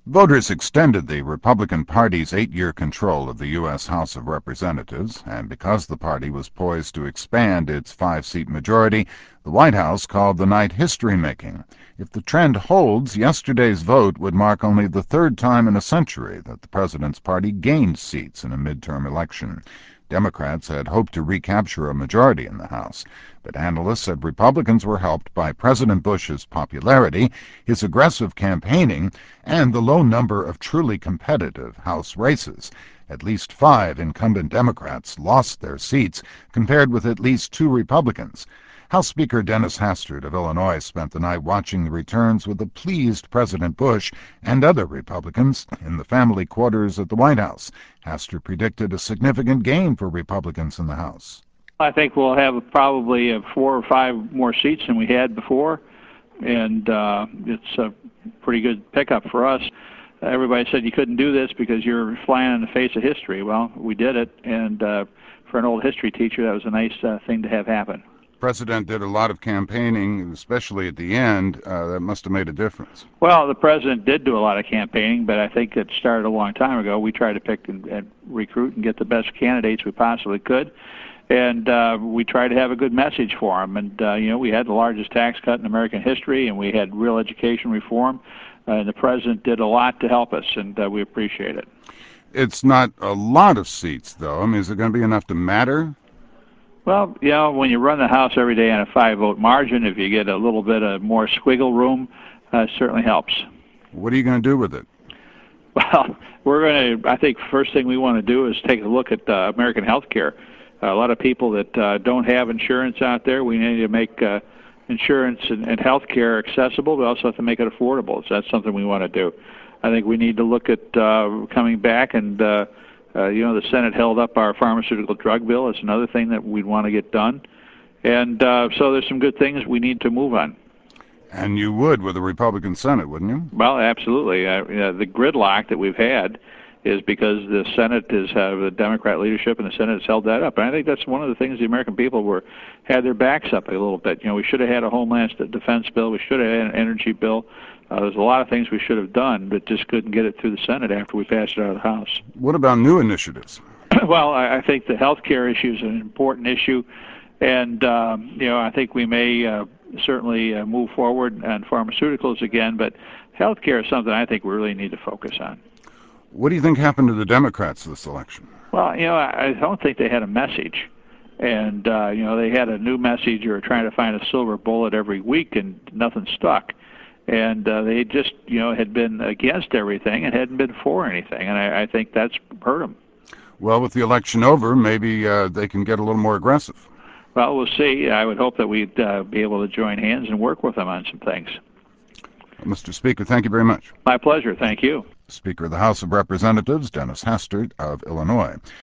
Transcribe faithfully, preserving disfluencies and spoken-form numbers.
Voters extended the Republican Party's eight-year control of the U S House of Representatives, and because the party was poised to expand its five-seat majority, the White House called the night history-making. If the trend holds, yesterday's vote would mark only the third time in a century that the president's party gained seats in a midterm election. Democrats had hoped to recapture a majority in the House, but analysts said Republicans were helped by President Bush's popularity, his aggressive campaigning, and the low number of truly competitive House races. At least five incumbent Democrats lost their seats, compared with at least two Republicans. House Speaker Dennis Hastert of Illinois spent the night watching the returns with a pleased President Bush and other Republicans in the family quarters at the White House. Hastert predicted a significant gain for Republicans in the House. I think we'll have probably uh, four or five more seats than we had before, and uh, it's a pretty good pickup for us. Everybody said you couldn't do this because you're flying in the face of history. Well, we did it, and uh, for an old history teacher, that was a nice uh, thing to have happen. The president did a lot of campaigning, especially at the end. Uh, that must have made a difference. Well, the president did do a lot of campaigning, but I think it started a long time ago. We tried to pick and, and recruit and get the best candidates we possibly could, and uh, we tried to have a good message for them. And, uh, you know, we had the largest tax cut in American history, and we had real education reform, uh, and the president did a lot to help us, and uh, we appreciate it. It's not a lot of seats, though. I mean, is it going to be enough to matter? Well, you know, when you run the House every day on a five-vote margin, if you get a little bit of more squiggle room, uh, it certainly helps. What are you going to do with it? Well, we're going to, I think first thing we want to do is take a look at uh, American health care. Uh, a lot of people that uh, don't have insurance out there, we need to make uh, insurance and, and health care accessible, but also have to make it affordable. So that's something we want to do. I think we need to look at uh, coming back and uh, Uh, you know, the Senate held up our pharmaceutical drug bill. It's another thing that we'd want to get done. And uh, so there's some good things we need to move on. And you would with a Republican Senate, wouldn't you? Well, absolutely. Uh, you know, the gridlock that we've had is because the Senate is have the Democrat leadership and the Senate has held that up. And I think that's one of the things the American people were had their backs up a little bit. You know, we should have had a Homeland Defense bill. We should have had an energy bill. Uh, there's a lot of things we should have done, but just couldn't get it through the Senate after we passed it out of the House. What about new initiatives? Well, I, I think the health care issue is an important issue, and um, you know, I think we may uh, certainly uh, move forward on pharmaceuticals again, but health care is something I think we really need to focus on. What do you think happened to the Democrats this election? Well, you know, I, I don't think they had a message. And, uh, you know, they had a new message or trying to find a silver bullet every week, and nothing stuck. And uh, they just, you know, had been against everything and hadn't been for anything. And I, I think that's hurt them. Well, with the election over, maybe uh, they can get a little more aggressive. Well, we'll see. I would hope that we'd uh, be able to join hands and work with them on some things. Mister Speaker, thank you very much. My pleasure. Thank you. Speaker of the House of Representatives, Dennis Hastert of Illinois.